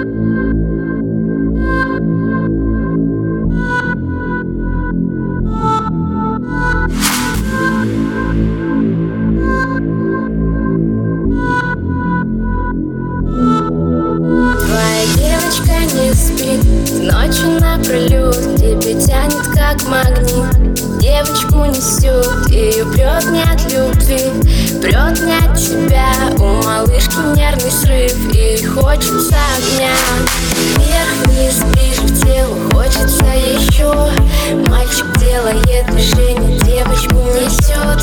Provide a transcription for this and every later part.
Твоя девочка не спит ночью напролет, тебя тянет как магнит. Девочку несет, ее прет не от любви, прет не от тебя. У малышки нервный срыв, ей хочется огня. Вверх-вниз, ближе к телу, хочется еще. Мальчик делает движение, девочку несет.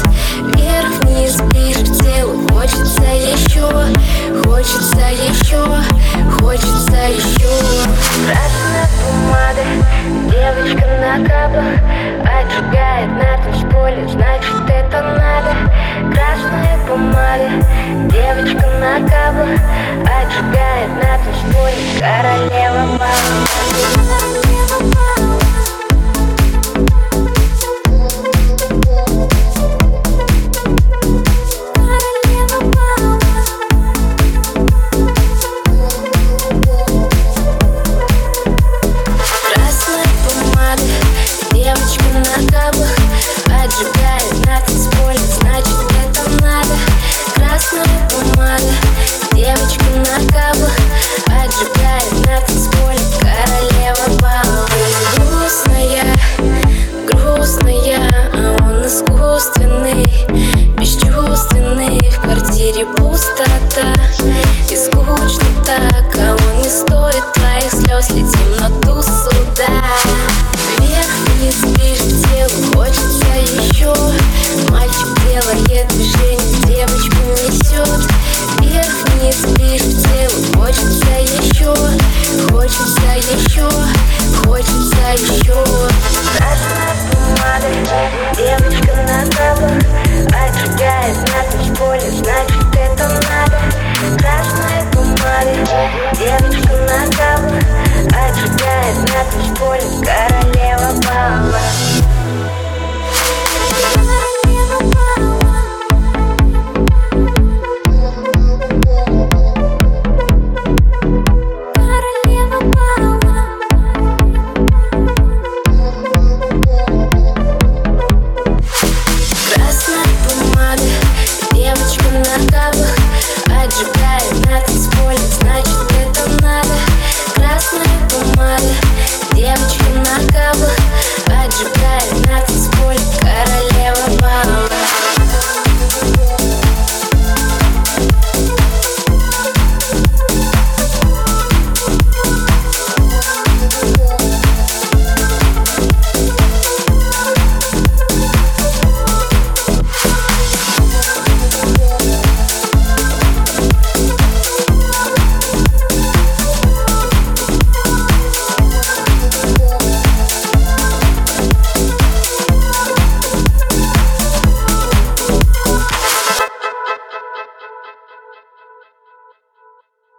Вверх-вниз, ближе к телу, хочется еще. Хочется еще.